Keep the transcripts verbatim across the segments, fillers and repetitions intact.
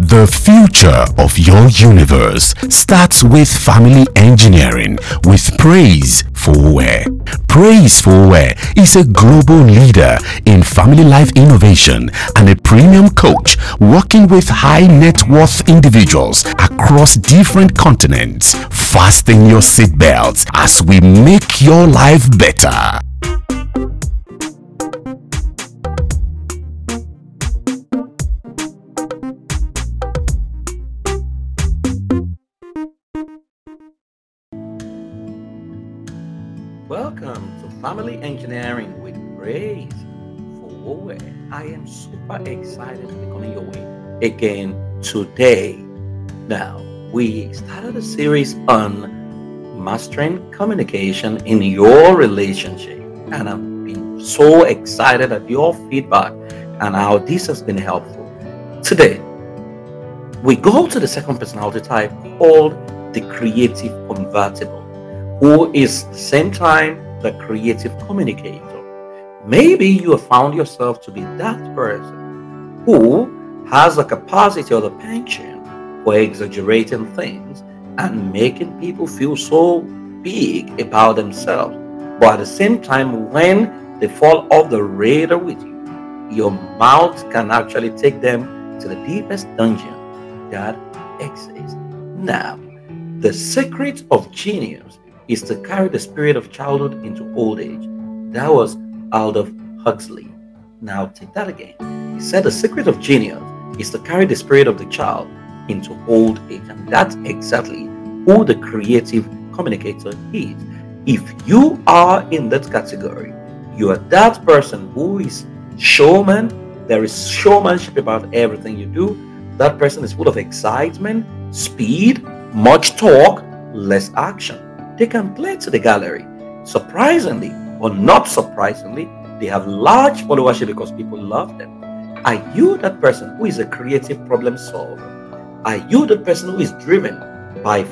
The future of your universe starts with family engineering with Praise Forware. Praise Forware is a global leader in family life innovation and a premium coach working with high net worth individuals across different continents. Fasten your seatbelts as we make your life better. Welcome to Family Engineering with Praise Forware. I am super excited to be coming your way again today. Now, we started a series on mastering communication in your relationship, and I've been so excited at your feedback and how this has been helpful. Today, we go to the second personality type called the creative convertible, who is at the same time the creative communicator. Maybe you have found yourself to be that person who has the capacity or the penchant for exaggerating things and making people feel so big about themselves. But at the same time, when they fall off the radar with you, your mouth can actually take them to the deepest dungeon that exists. Now, the secret of genius is to carry the spirit of childhood into old age. That was Aldous Huxley. Now take that again. He said the secret of genius is to carry the spirit of the child into old age. And that's exactly who the creative communicator is. If you are in that category, you are that person who is showman. There is showmanship about everything you do. That person is full of excitement, speed, much talk, less action. They can play to the gallery. Surprisingly or not surprisingly, they have large followership because people love them. Are you that person who is a creative problem solver? Are you the person who is driven by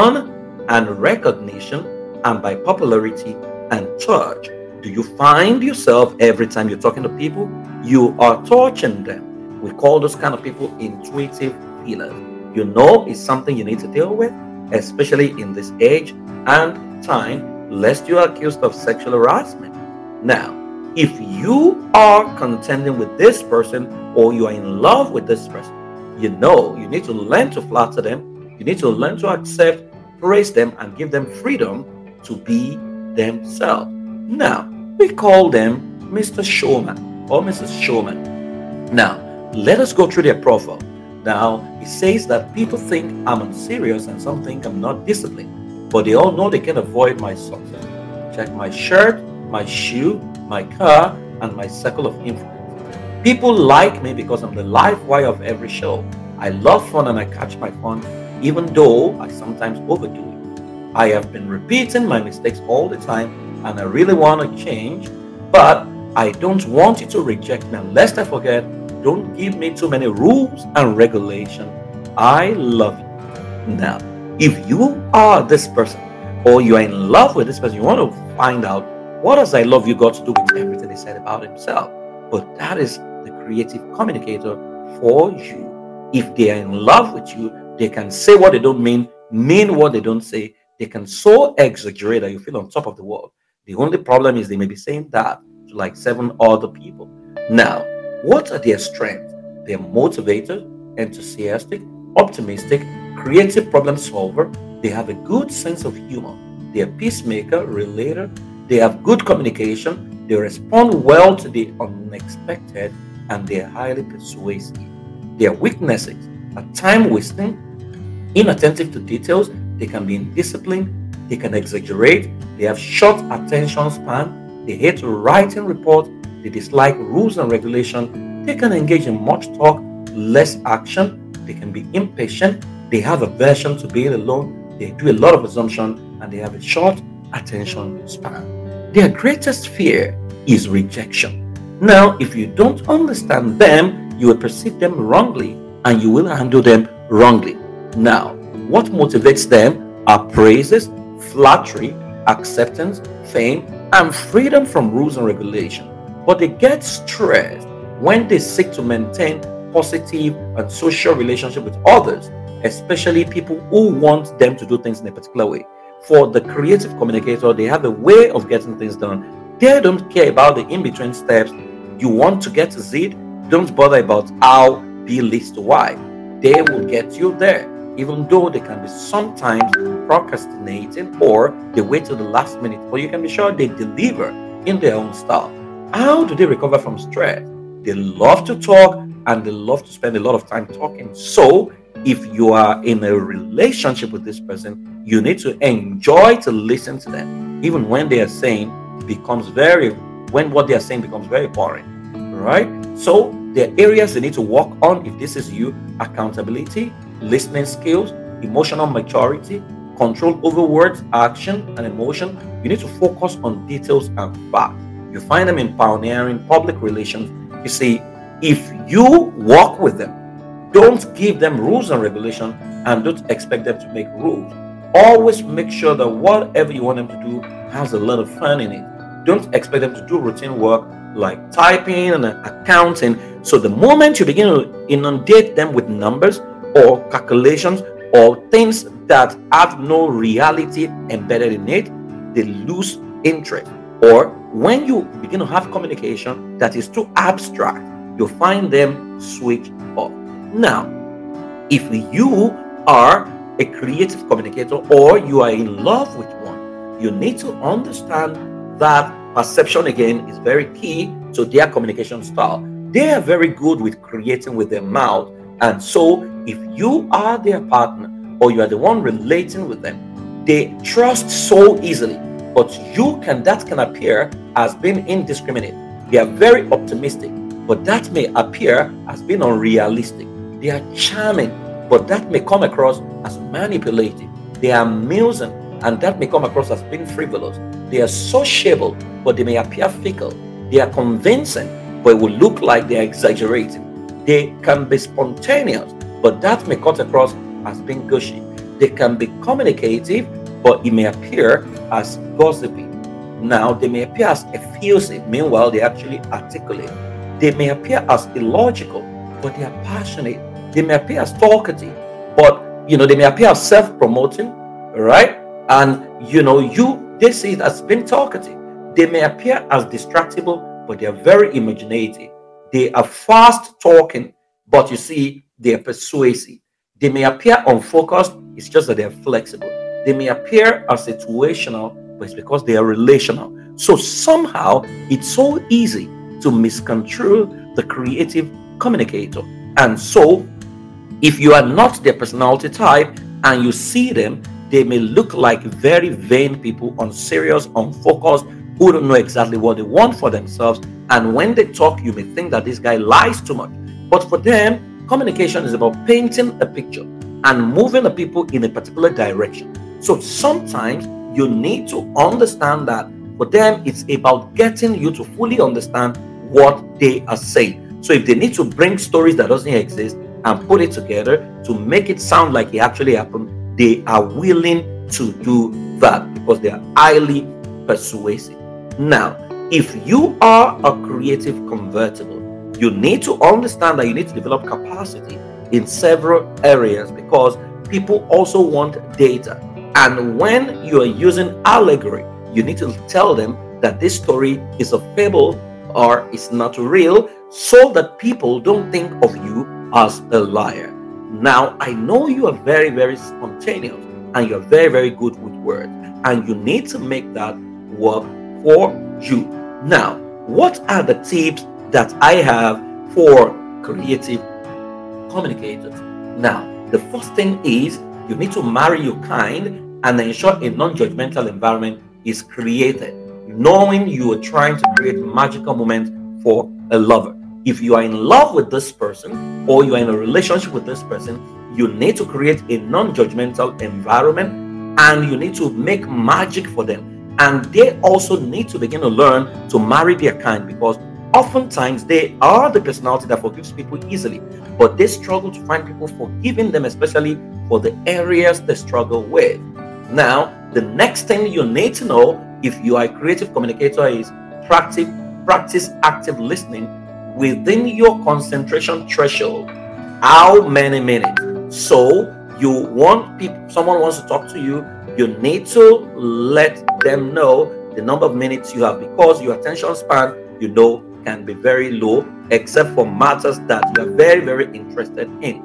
fun and recognition and by popularity and touch? Do you find yourself every time you're talking to people, you are touching them? We call those kind of people intuitive feelers. You know it's something you need to deal with, especially in this age and time, lest you are accused of sexual harassment. Now, if you are contending with this person or you are in love with this person, you know you need to learn to flatter them. You need to learn to accept, praise them, and give them freedom to be themselves. Now, we call them Mister Showman or Missus Showman. Now, let us go through their profile. Now, it says that people think I'm unserious and some think I'm not disciplined, but they all know they can avoid my success. Check my shirt, my shoe, my car, and my circle of influence. People like me because I'm the live wire of every show. I love fun and I catch my fun, even though I sometimes overdo it. I have been repeating my mistakes all the time and I really want to change, but I don't want you to reject me. And lest I forget, don't give me too many rules and regulations. I love you. Now, if you are this person or you are in love with this person, you want to find out what does I love you got to do with everything he said about himself. But that is the creative communicator for you. If they are in love with you, they can say what they don't mean, mean what they don't say. They can so exaggerate that you feel on top of the world. The only problem is they may be saying that to like seven other people. Now, what are their strengths? They're motivated, enthusiastic, optimistic, creative problem solver. They have a good sense of humor. They're peacemaker, relator. They have good communication. They respond well to the unexpected, and they're highly persuasive. Their weaknesses are time wasting, inattentive to details. They can be indisciplined. They can exaggerate. They have short attention span. They hate writing reports. They dislike rules and regulation. They can engage in much talk, less action. They can be impatient. They have aversion to being alone. They do a lot of assumption and they have a short attention span. Their greatest fear is rejection. Now, if you don't understand them, you will perceive them wrongly and you will handle them wrongly. Now, what motivates them are praises, flattery, acceptance, fame, and freedom from rules and regulation. But they get stressed when they seek to maintain positive and social relationship with others, especially people who want them to do things in a particular way. For the creative communicator, they have a way of getting things done. They don't care about the in-between steps. You want to get to Z, don't bother about how B leads to Y. They will get you there, even though they can be sometimes procrastinating or they wait till the last minute, but you can be sure they deliver in their own style. How do they recover from stress? They love to talk and they love to spend a lot of time talking. So if you are in a relationship with this person, you need to enjoy to listen to them, even when they are saying becomes very, when what they are saying becomes very boring, right? So there are areas they need to work on. If this is you: accountability, listening skills, emotional maturity, control over words, action, and emotion. You need to focus on details and facts. You find them in pioneering public relations. You see, if you work with them, don't give them rules and regulations and don't expect them to make rules. Always make sure that whatever you want them to do has a lot of fun in it. Don't expect them to do routine work like typing and accounting. So the moment you begin to inundate them with numbers or calculations or things that have no reality embedded in it, they lose interest. Or when you begin to have communication that is too abstract, you'll find them switch off. Now, if you are a creative communicator or you are in love with one, you need to understand that perception again is very key to their communication style. They are very good with creating with their mouth, and so if you are their partner or you are the one relating with them, they trust so easily, but you can that can appear as being indiscriminate. They are very optimistic, but that may appear as being unrealistic. They are charming, but that may come across as manipulative. They are amusing, and that may come across as being frivolous. They are sociable, but they may appear fickle. They are convincing, but it will look like they are exaggerating. They can be spontaneous, but that may cut across as being gushy. They can be communicative, but it may appear as gossipy. Now, they may appear as effusive, meanwhile, they actually articulate. They may appear as illogical, but they are passionate. They may appear as talkative, but you know, they may appear as self-promoting, right? And you know, you they see it as being talkative. They may appear as distractible, but they are very imaginative. They are fast talking, but you see, they are persuasive. They may appear unfocused, it's just that they are flexible. They may appear as situational, but it's because they are relational. So somehow it's so easy to misconstrue the creative communicator. And so if you are not their personality type and you see them, they may look like very vain people, unserious, unfocused, who don't know exactly what they want for themselves. And when they talk, you may think that this guy lies too much. But for them, communication is about painting a picture and moving the people in a particular direction. So sometimes you need to understand that for them, it's about getting you to fully understand what they are saying. So if they need to bring stories that doesn't exist and put it together to make it sound like it actually happened, they are willing to do that because they are highly persuasive. Now, if you are a creative convertible, you need to understand that you need to develop capacity in several areas because people also want data. And when you are using allegory, you need to tell them that this story is a fable or it's not real, so that people don't think of you as a liar. Now, I know you are very, very spontaneous and you're very, very good with words, and you need to make that work for you. Now, what are the tips that I have for creative communicators? Now, the first thing is you need to marry your kind and ensure a non-judgmental environment is created, knowing you are trying to create magical moments for a lover. If you are in love with this person or you are in a relationship with this person, you need to create a non-judgmental environment and you need to make magic for them. And they also need to begin to learn to marry their kind, because oftentimes they are the personality that forgives people easily, but they struggle to find people forgiving them, especially for the areas they struggle with. Now, the next thing you need to know if you are a creative communicator is practice, practice active listening within your concentration threshold. How many minutes? So you want people, someone wants to talk to you, you need to let them know the number of minutes you have, because your attention span, you know, can be very low, except for matters that you are very, very interested in.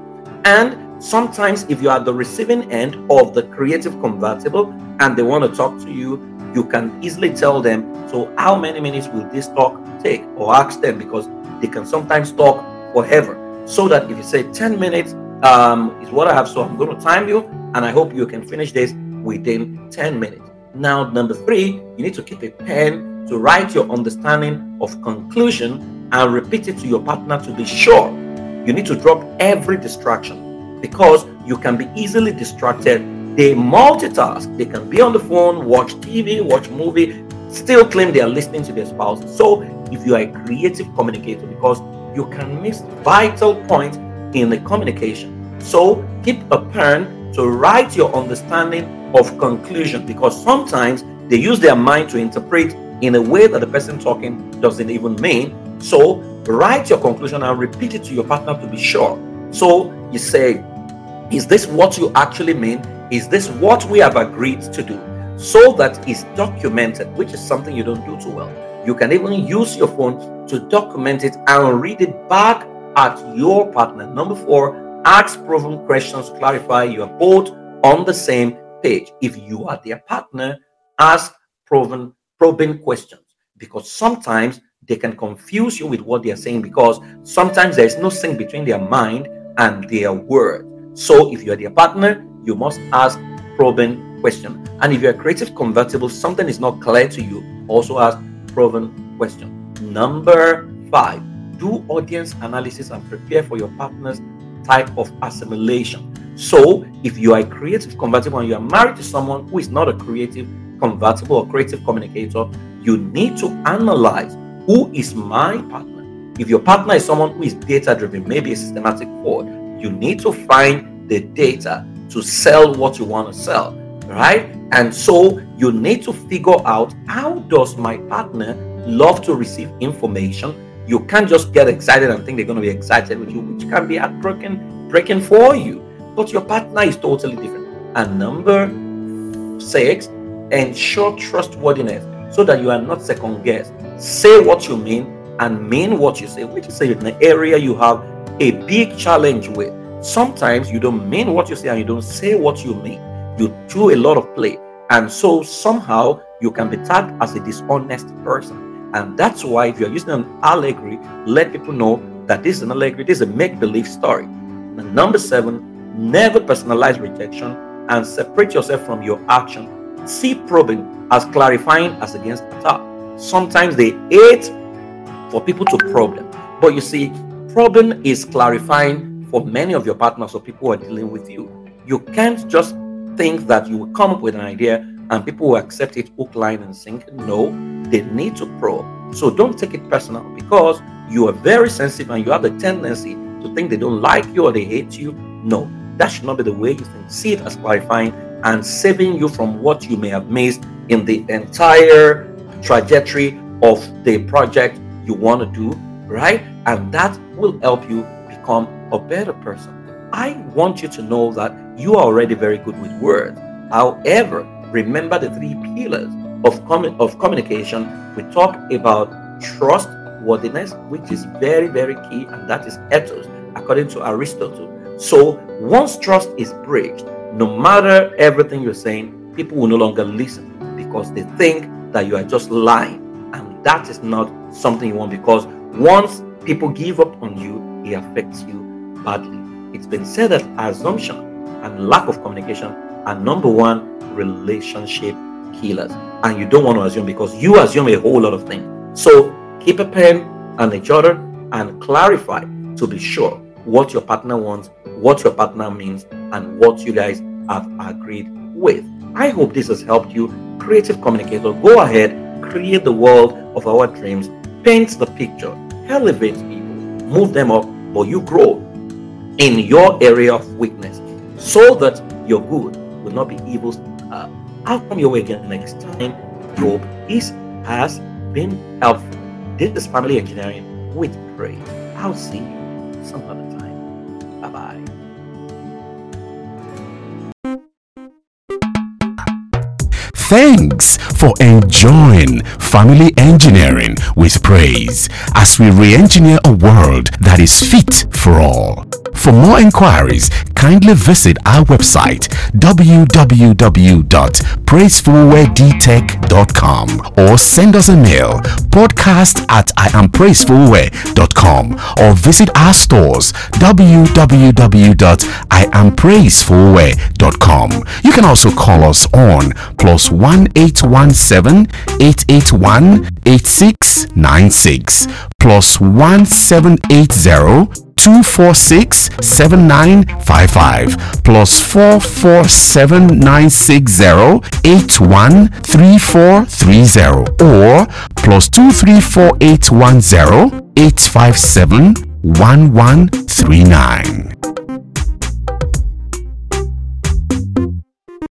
And sometimes if you are the receiving end of the creative convertible and they want to talk to you, you can easily tell them, so how many minutes will this talk take? Or ask them, because they can sometimes talk forever. So that if you say ten minutes um, is what I have, so I'm going to time you, and I hope you can finish this within ten minutes. Now, number three, you need to keep a pen to write your understanding of conclusion and repeat it to your partner to be sure. You need to drop every distraction, because you can be easily distracted. They multitask. They can be on the phone, watch T V, watch movie, still claim they are listening to their spouse. So if you are a creative communicator, because you can miss vital points in the communication. So keep a pen to write your understanding of conclusion, because sometimes they use their mind to interpret in a way that the person talking doesn't even mean. So write your conclusion and repeat it to your partner to be sure. So you say, is this what you actually mean? Is this what we have agreed to do? So that it's documented, which is something you don't do too well. You can even use your phone to document it and read it back at your partner. Number four, ask proven questions to clarify you are both on the same page. If you are their partner, ask proven probing questions, because sometimes they can confuse you with what they are saying, because sometimes there is no sync between their mind and their words. So if you are their partner, you must ask probing questions. And if you're a creative convertible, something is not clear to you, also ask proven question. Number five, do audience analysis and prepare for your partner's type of assimilation. So if you are a creative convertible and you are married to someone who is not a creative convertible or creative communicator, you need to analyze, who is my partner? If your partner is someone who is data driven, maybe a systematic forward, you need to find the data to sell what you want to sell, right? And so you need to figure out, how does my partner love to receive information? You can't just get excited and think they're going to be excited with you, which can be heartbreaking breaking for you. But your partner is totally different. And number six, ensure trustworthiness so that you are not second guessed. Say what you mean and mean what you say, which is an area you have a big challenge with. Sometimes you don't mean what you say and you don't say what you mean. You do a lot of play, and so somehow you can be tagged as a dishonest person. And that's why if you're using an allegory, let people know that this is an allegory, this is a make-believe story. And number seven, never personalize rejection and separate yourself from your action. See probing as clarifying as against attack. Sometimes they hate for people to probe them, but you see, probing is clarifying for many of your partners or people who are dealing with you. You can't just think that you will come up with an idea and people will accept it hook, line, and sinker. No, they need to probe. So don't take it personal, because you are very sensitive and you have the tendency to think they don't like you or they hate you. No, that should not be the way you think. See it as clarifying and saving you from what you may have missed in the entire trajectory of the project you want to do, right? And that will help you become a better person. I want you to know that you are already very good with words. However, remember the three pillars of, commun- of communication. We talk about trustworthiness, which is very, very key, and that is ethos, according to Aristotle. So once trust is breached, no matter everything you're saying, people will no longer listen because they think that you are just lying. And that is not something you want, because once people give up on you, it affects you badly. It's been said that assumption and lack of communication are number one relationship killers. And you don't want to assume, because you assume a whole lot of things. So keep a pen and a jotter and clarify to be sure what your partner wants, what your partner means, and what you guys have agreed with. I hope this has helped you. Creative communicator, go ahead, create the world of our dreams, paint the picture, elevate people, move them up, but you grow in your area of weakness so that your good will not be evil. Uh, I'll come your way again next time. Hope this has been helpful. This is Family Engineering with praise. I'll see you some other time. Bye-bye. Thanks for enjoying Family Engineering with Praise as we re-engineer a world that is fit for all. For more inquiries, kindly visit our website w w w dot praise forward d tech dot com or send us a mail podcast at i am praise forward dot com or visit our stores w w w dot i am praise forward dot com. You can also call us on plus one eight one seven eight eight one eight six nine six plus one seven eight zero two four six seven nine five five plus four four seven nine six zero eight one three four three zero or plus two three four eight one zero eight five seven one one three nine.